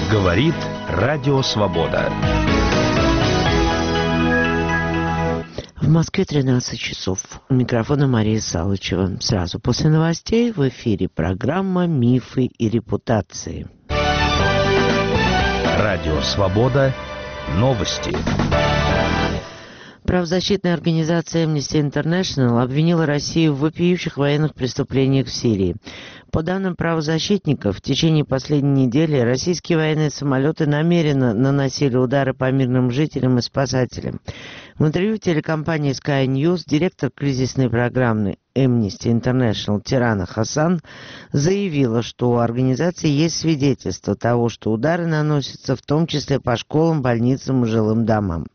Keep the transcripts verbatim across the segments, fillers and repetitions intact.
Говорит Радио Свобода. В Москве тринадцать часов. У микрофона Мария Салычева. Сразу после новостей в эфире программа «Мифы и репутации». Радио Свобода. Новости. Правозащитная организация Amnesty International обвинила Россию в вопиющих военных преступлениях в Сирии. По данным правозащитников, в течение последней недели российские военные самолеты намеренно наносили удары по мирным жителям и спасателям. В интервью телекомпании Sky News директор кризисной программы Amnesty International Тирана Хасан заявила, что у организации есть свидетельство того, что удары наносятся в том числе по школам, больницам и жилым домам.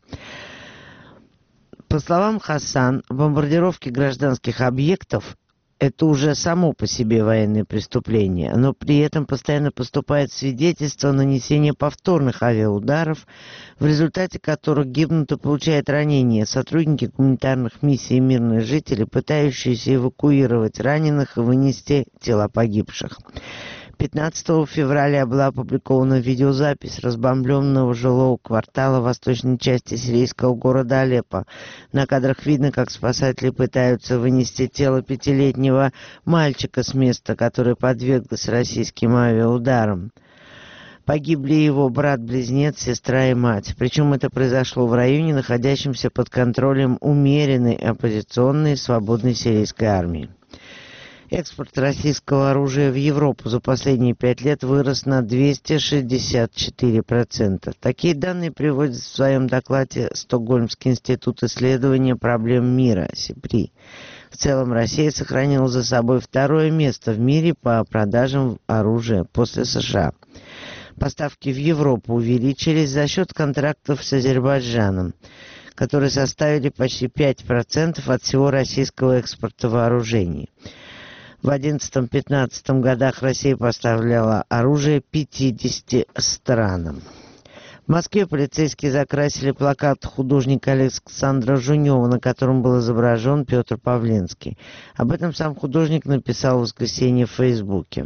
По словам Хасан, бомбардировки гражданских объектов – это уже само по себе военное преступление, но при этом постоянно поступает свидетельство о нанесении повторных авиаударов, в результате которых гибнут и получают ранения сотрудники гуманитарных миссий и мирные жители, пытающиеся эвакуировать раненых и вынести тела погибших. пятнадцатого февраля была опубликована видеозапись разбомбленного жилого квартала в восточной части сирийского города Алеппо. На кадрах видно, как спасатели пытаются вынести тело пятилетнего мальчика с места, которое подверглось российским авиаударам. Погибли его брат-близнец, сестра и мать. Причем это произошло в районе, находящемся под контролем умеренной оппозиционной свободной сирийской армии. Экспорт российского оружия в Европу за последние пять лет вырос на двести шестьдесят четыре процента. Такие данные приводит в своем докладе Стокгольмский институт исследования проблем мира, СИПРИ. В целом Россия сохранила за собой второе место в мире по продажам оружия после США. Поставки в Европу увеличились за счет контрактов с Азербайджаном, которые составили почти пять процентов от всего российского экспорта вооружений. В одиннадцатом-пятнадцатом годах Россия поставляла оружие пятидесяти странам. В Москве полицейские закрасили плакат художника Александра Жунева, на котором был изображен Петр Павленский. Об этом сам художник написал в воскресенье в Фейсбуке.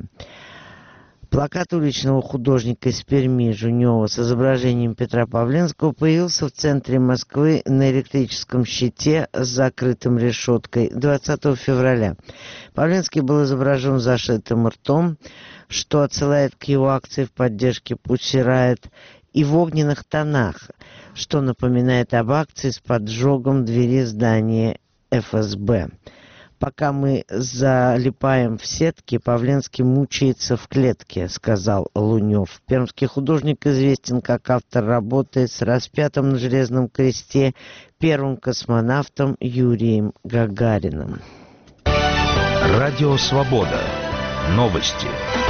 Плакат уличного художника из Перми Жунева с изображением Петра Павленского появился в центре Москвы на электрическом щите с закрытым решеткой двадцатого февраля. Павленский был изображен зашитым ртом, что отсылает к его акции в поддержке Путси Райт, и в огненных тонах, что напоминает об акции с поджогом двери здания эф эс бэ. «Пока мы залипаем в сетки, Павленский мучается в клетке», — сказал Лунев. Пермский художник известен как автор работы с распятым на железном кресте первым космонавтом Юрием Гагариным. Радио Свобода. Новости.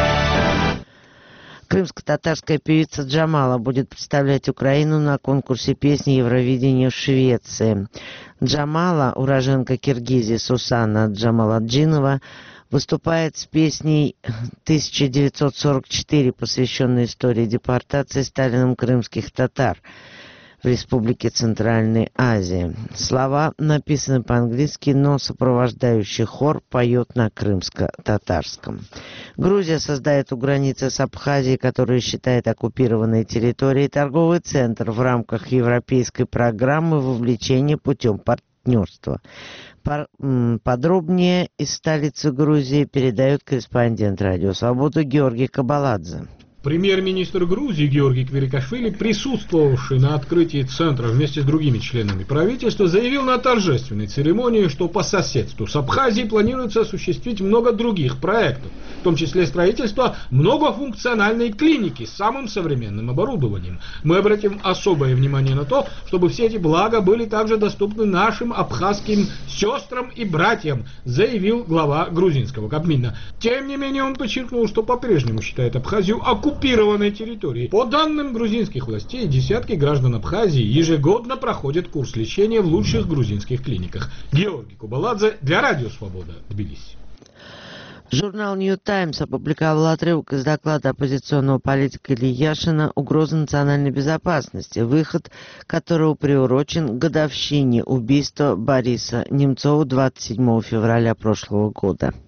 Крымско-татарская певица Джамала будет представлять Украину на конкурсе песни Евровидения в Швеции. Джамала, уроженка Киргизии Сусана Джамаладжинова, выступает с песней тысяча девятьсот сорок четыре, посвященной истории депортации Сталиным крымских татар в Республике Центральной Азии. Слова написаны по-английски, но сопровождающий хор поет на крымско-татарском. Грузия создает у границы с Абхазией, которую считает оккупированной территорией, торговый центр в рамках европейской программы вовлечения путем партнерства. Подробнее из столицы Грузии передает корреспондент Радио Свобода Георгий Кабаладзе. Премьер-министр Грузии Георгий Квирикашвили, присутствовавший на открытии центра вместе с другими членами правительства, заявил на торжественной церемонии, что по соседству с Абхазией планируется осуществить много других проектов, в том числе строительство многофункциональной клиники с самым современным оборудованием. Мы обратим особое внимание на то, чтобы все эти блага были также доступны нашим абхазским сестрам и братьям, заявил глава грузинского Кабмина. Тем не менее, он подчеркнул, что по-прежнему считает Абхазию оккупированной оккупированной территории. По данным грузинских властей, десятки граждан Абхазии ежегодно проходят курс лечения в лучших грузинских клиниках. Георгий Кубаладзе для Радио Свобода, Тбилиси. Журнал New Times опубликовал отрывок из доклада оппозиционного политика Ильи Яшина «Угроза национальной безопасности», выход которого приурочен к годовщине убийства Бориса Немцова двадцать седьмого февраля прошлого года.